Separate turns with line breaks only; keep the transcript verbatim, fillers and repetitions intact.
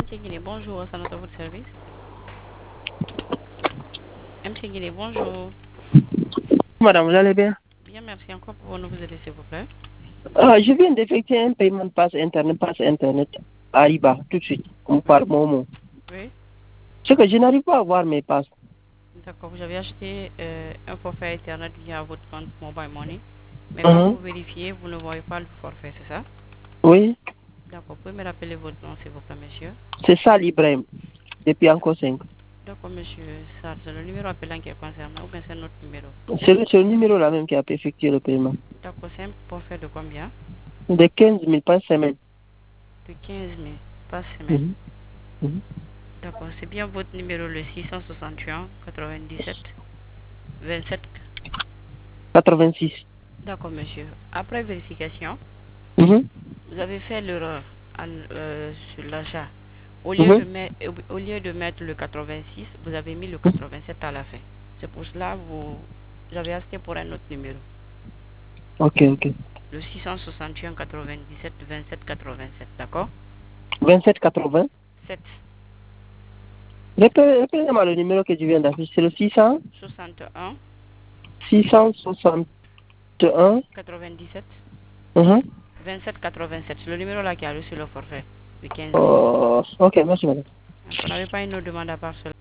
M. Guinée, bonjour, c'est notre votre service. M. Guinée, bonjour.
Madame, vous allez bien?
Bien, merci encore pour nous vous aider, s'il vous plaît.
Ah, je viens d'effectuer un paiement de passe Internet, passe Internet à Riba, tout de suite, on
Oui.
parle Momo.
Oui.
C'est que je n'arrive pas à voir mes passes.
D'accord, vous avez acheté euh, un forfait Internet via votre compte Mobile Money. Mais quand
Mhm.
vous vérifiez, vous ne voyez pas le forfait, c'est ça?
Oui,
D'accord, vous pouvez me rappeler votre nom, s'il vous plaît, monsieur.
c'est ça Ibrahim, depuis encore cinq.
D'accord, monsieur Sarr, c'est le numéro appelant qui est concerné ou bien c'est notre numéro?
C'est le, c'est le numéro là même qui a effectué le paiement.
D'accord, c'est un forfait de combien?
De quinze mille par semaine.
De quinze mille par semaine.
Mhm. Mhm.
D'accord, c'est bien votre numéro, le six cent soixante et un quatre-vingt-dix-sept vingt-sept.
quatre-vingt-six.
D'accord, monsieur. Après vérification,
Mhm.
vous avez fait l'erreur en- euh, sur l'achat. Au lieu de
Mhm.
mettre, au lieu de mettre le quatre-vingt-six, vous avez mis le
Mhm.
quatre-vingt-sept à la fin. C'est pour cela que vous, vous avez acheté pour un autre numéro.
Ok, ok.
Le six cent soixante et un quatre-vingt-dix-sept vingt-sept quatre-vingt-sept, d'accord?
vingt-sept quatre-vingts.
sept
Répé- Répétez-moi le numéro que je viens d'afficher. C'est le six cents,
soixante et un
six cent soixante et un.
quatre-vingt-dix-sept
Mhm.
vingt-sept quatre-vingt-sept. C'est le numéro là qui a reçu le forfait de quinze mille.
Oh, ok, merci madame.
Donc, on n'avait pas une autre demande à part cela.